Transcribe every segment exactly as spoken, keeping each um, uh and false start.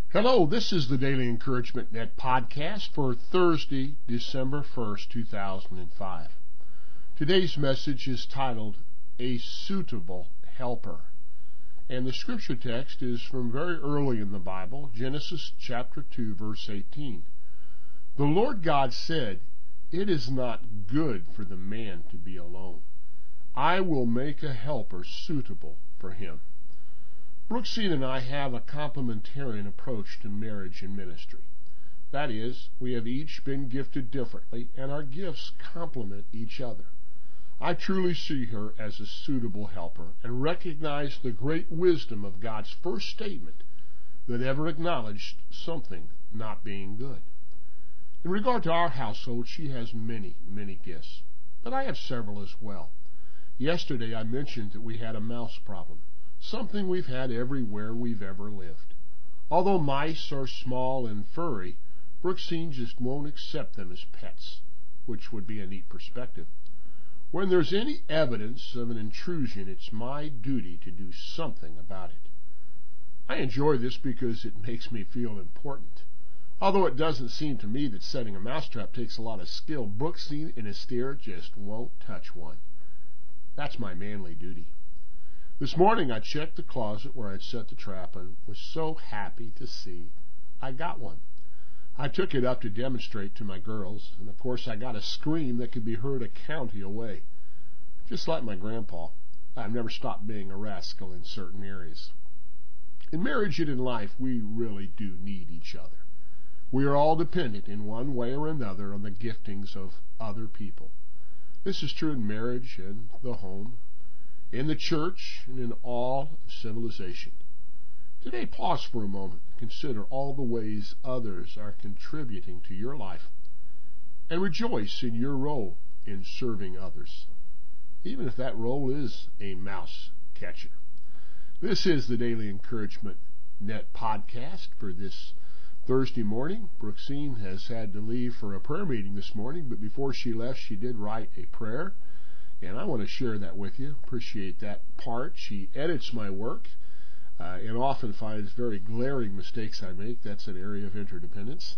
Hello, this is the Daily Encouragement Net podcast for Thursday, December first, two thousand five. Today's message is titled, A Suitable Helper. And the scripture text is from very early in the Bible, Genesis chapter two, verse eighteen. The Lord God said, It is not good for the man to be alone. I will make a helper suitable for him. Brooksine and I have a complementarian approach to marriage and ministry. That is, we have each been gifted differently, and our gifts complement each other. I truly see her as a suitable helper and recognize the great wisdom of God's first statement that ever acknowledged something not being good. In regard to our household, she has many, many gifts, but I have several as well. Yesterday I mentioned that we had a mouse problem. Something we've had everywhere we've ever lived. Although mice are small and furry, Brooksine just won't accept them as pets, which would be a neat perspective. When there's any evidence of an intrusion, it's my duty to do something about it. I enjoy this because it makes me feel important. Although it doesn't seem to me that setting a mousetrap takes a lot of skill, Brooksine and Esther just won't touch one. That's my manly duty. This morning I checked the closet where I'd set the trap and was so happy to see I got one. I took it up to demonstrate to my girls, and of course I got a scream that could be heard a county away. Just like my grandpa, I've never stopped being a rascal in certain areas. In marriage and in life, we really do need each other. We are all dependent in one way or another on the giftings of other people. This is true in marriage and the home, in the church, and in all of civilization. Today, pause for a moment and consider all the ways others are contributing to your life, and rejoice in your role in serving others, even if that role is a mouse catcher. This is the Daily Encouragement Net podcast for this Thursday morning. Brooksine has had to leave for a prayer meeting this morning, but before she left, she did write a prayer. And I want to share that with you. Appreciate that part. She edits my work uh, and often finds very glaring mistakes I make. That's an area of interdependence.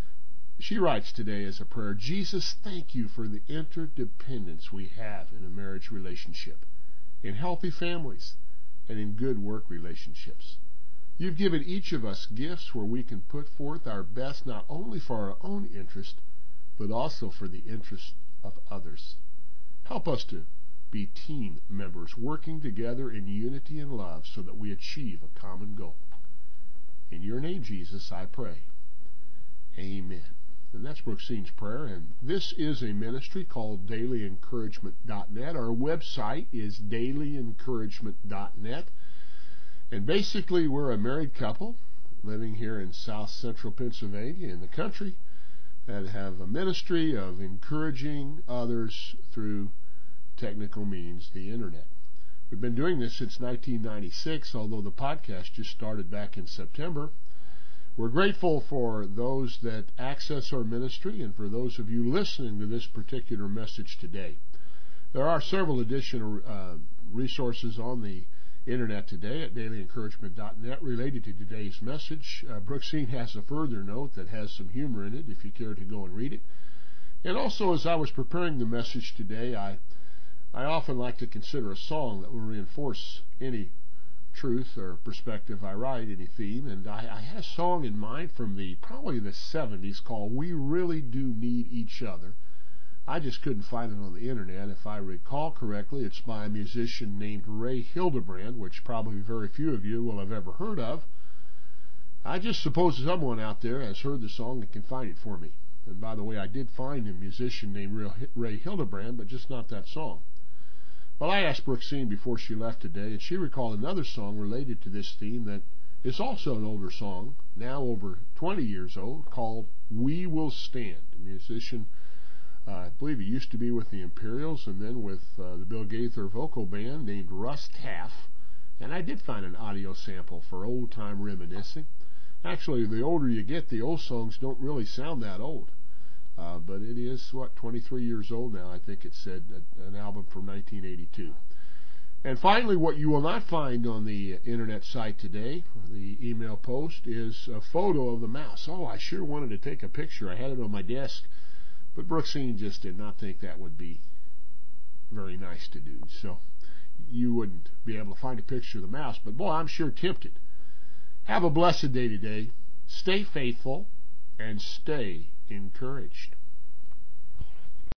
She writes today as a prayer, Jesus, thank you for the interdependence we have in a marriage relationship, in healthy families, and in good work relationships. You've given each of us gifts where we can put forth our best not only for our own interest, but also for the interest of others. Help us to be team members working together in unity and love so that we achieve a common goal. In your name, Jesus, I pray. Amen. And that's Brooksine's prayer. And this is a ministry called daily encouragement dot net. Our website is daily encouragement dot net. And basically, we're a married couple living here in south central Pennsylvania in the country, that have a ministry of encouraging others through technical means, the internet. We've been doing this since nineteen ninety-six, although the podcast just started back in September. We're grateful for those that access our ministry and for those of you listening to this particular message today. There are several additional uh, resources on the internet today at daily encouragement dot net related to today's message. Uh, Brooksine has a further note that has some humor in it if you care to go and read it. And also, as I was preparing the message today, I I often like to consider a song that will reinforce any truth or perspective I write, any theme. And I, I had a song in mind from the probably the seventies called We Really Do Need Each Other. I just couldn't find it on the internet. If I recall correctly, it's by a musician named Ray Hildebrand, which probably very few of you will have ever heard of. I just suppose someone out there has heard the song and can find it for me. And by the way, I did find a musician named Ray Hildebrand, but just not that song. Well, I asked Brooksine before she left today, and she recalled another song related to this theme that is also an older song, now over twenty years old, called We Will Stand. A musician, uh, I believe he used to be with the Imperials and then with uh, the Bill Gaither vocal band named Russ Taff. And I did find an audio sample for old-time reminiscing. Actually, the older you get, the old songs don't really sound that old. Uh, but it is, what, twenty-three years old now, I think it said, an album from nineteen eighty-two. And finally, what you will not find on the internet site today, the email post, is a photo of the mouse. Oh, I sure wanted to take a picture. I had it on my desk, but Brooksine just did not think that would be very nice to do. So you wouldn't be able to find a picture of the mouse, but boy, I'm sure tempted. Have a blessed day today. Stay faithful and stay encouraged.